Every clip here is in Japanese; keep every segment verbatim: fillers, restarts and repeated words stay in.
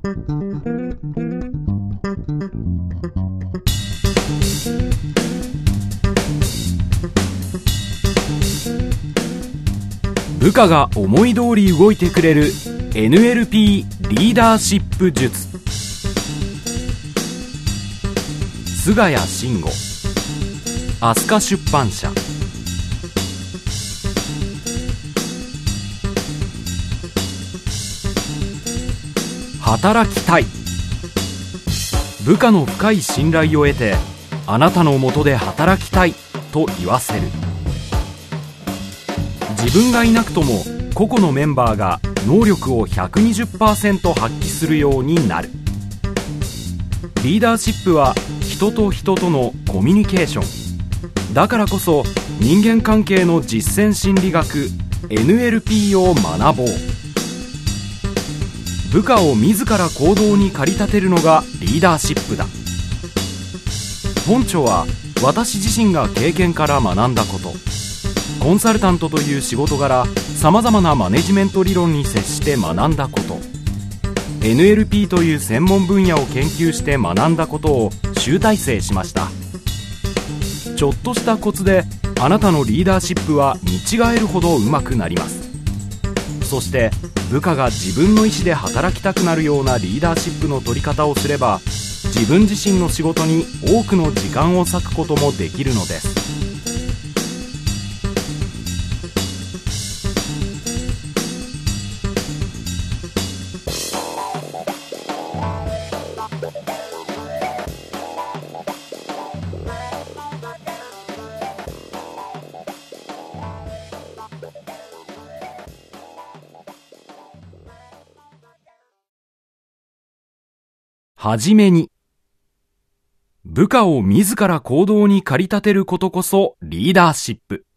部下が思い通り動いてくれる エヌエルピー リーダーシップ術。菅谷慎吾、飛鳥出版社。働きたい。部下の深い信頼を得て、あなたの下で働きたいと言わせる。自分がいなくとも個々のメンバーが能力を ひゃくにじゅっパーセント 発揮するようになる。リーダーシップは人と人とのコミュニケーションだからこそ、人間関係の実践心理学 エヌエルピー を学ぼう。部下を自ら行動に駆り立てるのがリーダーシップだ。本著は私自身が経験から学んだこと、コンサルタントという仕事柄、さまざまなマネジメント理論に接して学んだこと、エヌエルピー という専門分野を研究して学んだことを集大成しました。ちょっとしたコツであなたのリーダーシップは見違えるほど上手くなります。そして部下が自分の意思で働きたくなるようなリーダーシップの取り方をすれば、自分自身の仕事に多くの時間を割くこともできるのです。はじめに、部下を自ら行動に駆り立てることこそリーダーシップ。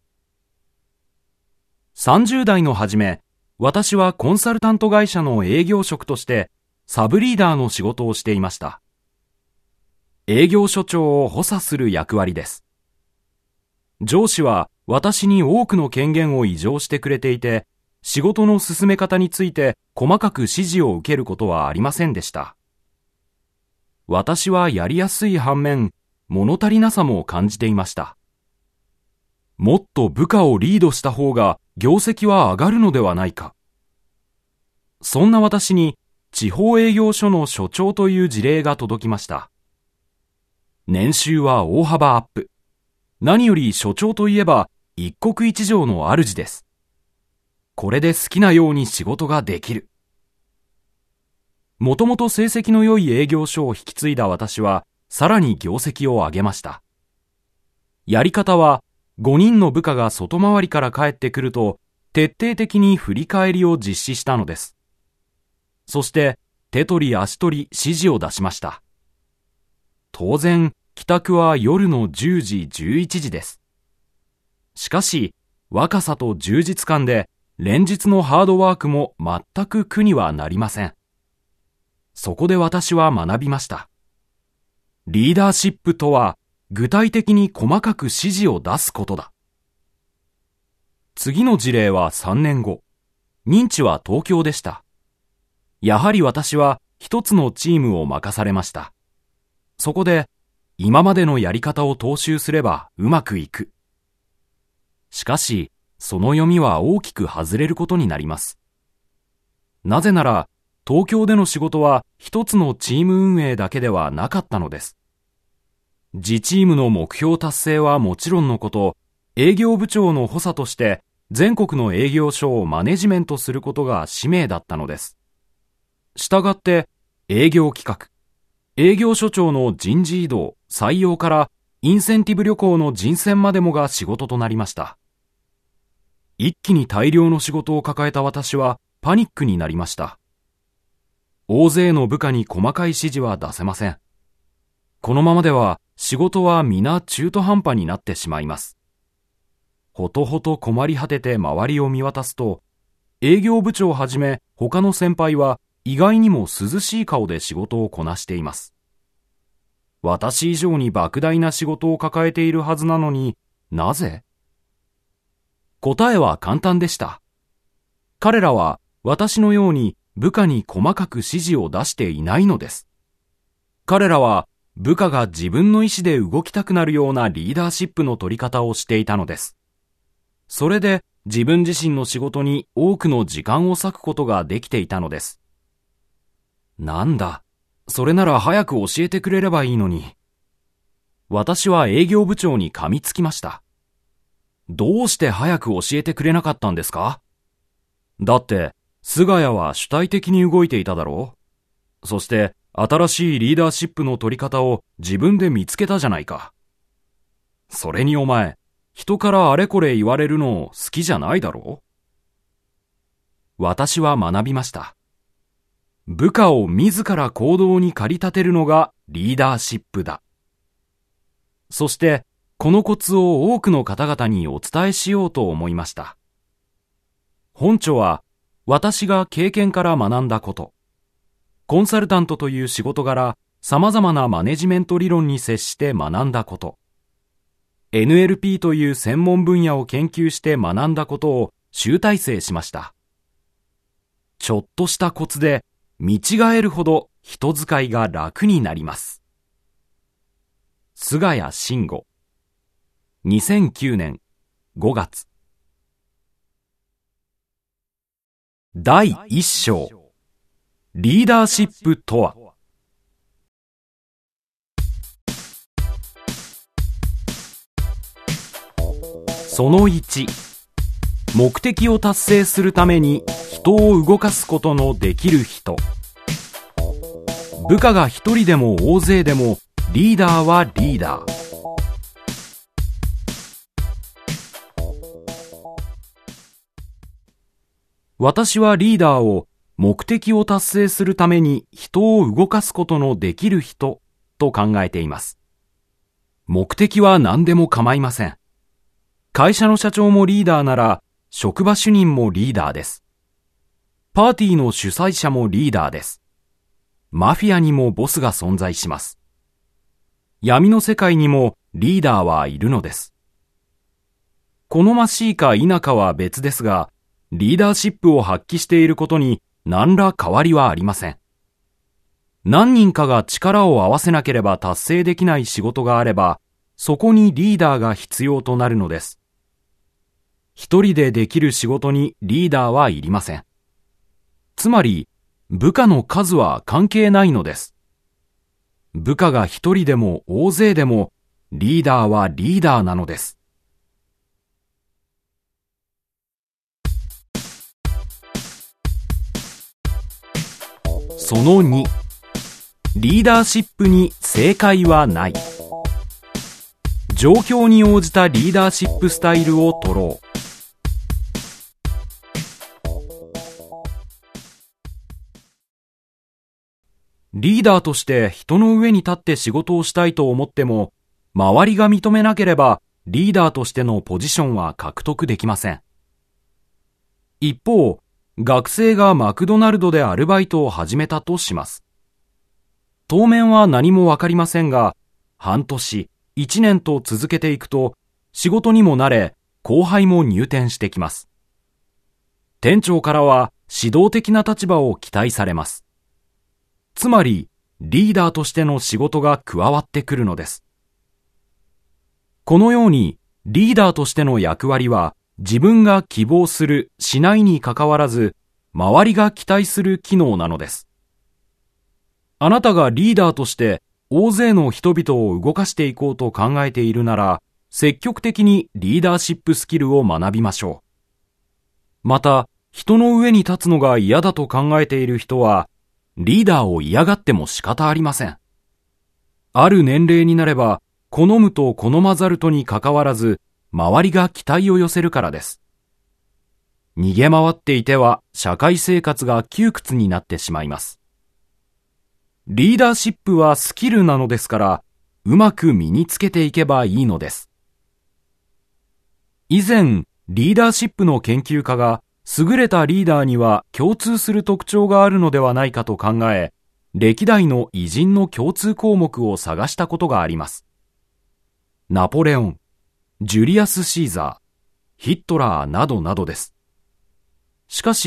さんじゅう代の初め、私はコンサルタント会社の営業職としてサブリーダーの仕事をしていました。営業所長を補佐する役割です。上司は私に多くの権限を委譲してくれていて、仕事の進め方について細かく指示を受けることはありませんでした。私はやりやすい反面、物足りなさも感じていました。もっと部下をリードした方が業績は上がるのではないか。そんな私に地方営業所の所長という事例が届きました。年収は大幅アップ。何より所長といえば一国一城の主です。これで好きなように仕事ができる。もともと成績の良い営業所を引き継いだ私は、さらに業績を上げました。やり方は、ごにんの部下が外回りから帰ってくると、徹底的に振り返りを実施したのです。そして、手取り足取り指示を出しました。当然、帰宅は夜のじゅうじ、じゅういちじです。しかし、若さと充実感で、連日のハードワークも全く苦にはなりません。そこで私は学びました。リーダーシップとは、具体的に細かく指示を出すことだ。次の事例はさんねんご。任地は東京でした。やはり私は一つのチームを任されました。そこで、今までのやり方を踏襲すればうまくいく。しかし、その読みは大きく外れることになります。なぜなら、東京での仕事は一つのチーム運営だけではなかったのです。自チームの目標達成はもちろんのこと、営業部長の補佐として全国の営業所をマネジメントすることが使命だったのです。したがって、営業企画、営業所長の人事異動、採用からインセンティブ旅行の人選までもが仕事となりました。一気に大量の仕事を抱えた私はパニックになりました。大勢の部下に細かい指示は出せません。このままでは仕事は皆中途半端になってしまいます。ほとほと困り果てて周りを見渡すと、営業部長をはじめ他の先輩は意外にも涼しい顔で仕事をこなしています。私以上に莫大な仕事を抱えているはずなのに、なぜ？答えは簡単でした。彼らは私のように部下に細かく指示を出していないのです。彼らは部下が自分の意思で動きたくなるようなリーダーシップの取り方をしていたのです。それで自分自身の仕事に多くの時間を割くことができていたのです。なんだ、それなら早く教えてくれればいいのに。私は営業部長に噛みつきました。どうして早く教えてくれなかったんですか？だって、菅谷は主体的に動いていただろう。そして、新しいリーダーシップの取り方を自分で見つけたじゃないか。それにお前、人からあれこれ言われるの好きじゃないだろう？私は学びました。部下を自ら行動に駆り立てるのがリーダーシップだ。そして、このコツを多くの方々にお伝えしようと思いました。本著は、私が経験から学んだこと、コンサルタントという仕事柄、様々なマネジメント理論に接して学んだこと、エヌエルピー という専門分野を研究して学んだことを集大成しました。ちょっとしたコツで、見違えるほど人使いが楽になります。菅谷慎吾、にせんきゅうねんごがつ。だいいっ章、リーダーシップとは。そのいち、目的を達成するために人を動かすことのできる人。部下が一人でも大勢でもリーダーはリーダー。私はリーダーを目的を達成するために人を動かすことのできる人と考えています。目的は何でも構いません。会社の社長もリーダーなら、職場主任もリーダーです。パーティーの主催者もリーダーです。マフィアにもボスが存在します。闇の世界にもリーダーはいるのです。好ましいか否かは別ですが、リーダーシップを発揮していることに何ら変わりはありません。何人かが力を合わせなければ達成できない仕事があれば、そこにリーダーが必要となるのです。一人でできる仕事にリーダーはいりません。つまり、部下の数は関係ないのです。部下が一人でも大勢でも、リーダーはリーダーなのです。そのに、リーダーシップに正解はない。状況に応じたリーダーシップスタイルを取ろう。リーダーとして人の上に立って仕事をしたいと思っても、周りが認めなければリーダーとしてのポジションは獲得できません。一方、学生がマクドナルドでアルバイトを始めたとします。当面は何もわかりませんが、半年、一年と続けていくと、仕事にも慣れ、後輩も入店してきます。店長からは指導的な立場を期待されます。つまり、リーダーとしての仕事が加わってくるのです。このように、リーダーとしての役割は、自分が希望する、しないにかかわらず、周りが期待する機能なのです。あなたがリーダーとして大勢の人々を動かしていこうと考えているなら、積極的にリーダーシップスキルを学びましょう。また、人の上に立つのが嫌だと考えている人は、リーダーを嫌がっても仕方ありません。ある年齢になれば、好むと好まざるとにかかわらず、周りが期待を寄せるからです。逃げ回っていては社会生活が窮屈になってしまいます。リーダーシップはスキルなのですから、うまく身につけていけばいいのです。以前、リーダーシップの研究家が、優れたリーダーには共通する特徴があるのではないかと考え、歴代の偉人の共通項目を探したことがあります。ナポレオン、ジュリアス・シーザー、ヒットラーなどなどです。しかし、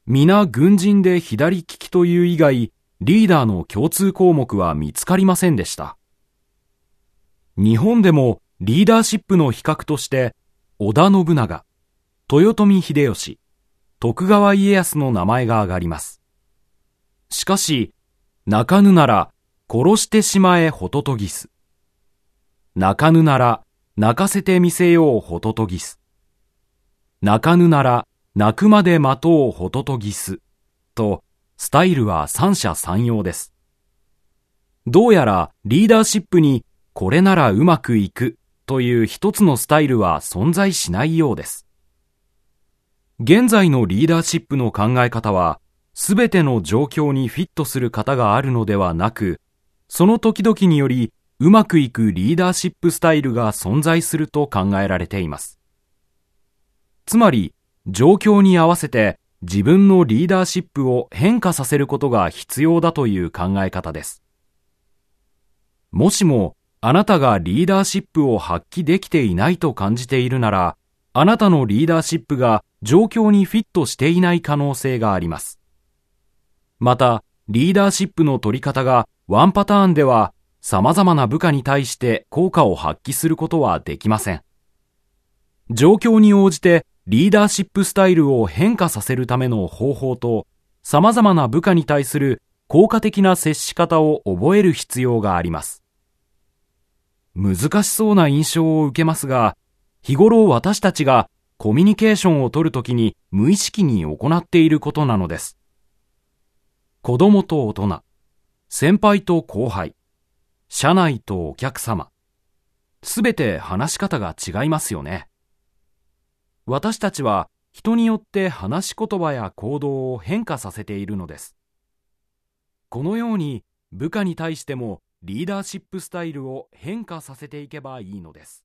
皆軍人で左利きという以外、リーダーの共通項目は見つかりませんでした。日本でもリーダーシップの比較として、織田信長、豊臣秀吉、徳川家康の名前が挙がります。しかし、泣かぬなら殺してしまえホトトギス。泣かぬなら泣かせてみせようホトトギス。泣かぬなら泣くまで待とうホトトギス。と、スタイルは三者三様です。どうやらリーダーシップにこれならうまくいくという一つのスタイルは存在しないようです。現在のリーダーシップの考え方は、すべての状況にフィットする方があるのではなく、その時々によりうまくいくリーダーシップスタイルが存在すると考えられています。つまり、状況に合わせて自分のリーダーシップを変化させることが必要だという考え方です。もしもあなたがリーダーシップを発揮できていないと感じているなら、あなたのリーダーシップが状況にフィットしていない可能性があります。また、リーダーシップの取り方がワンパターンでは、様々な部下に対して効果を発揮することはできません。状況に応じてリーダーシップスタイルを変化させるための方法と、様々な部下に対する効果的な接し方を覚える必要があります。難しそうな印象を受けますが、日頃私たちがコミュニケーションを取るときに無意識に行っていることなのです。子供と大人、先輩と後輩、社内とお客様、すべて話し方が違いますよね。私たちは人によって話し言葉や行動を変化させているのです。このように部下に対してもリーダーシップスタイルを変化させていけばいいのです。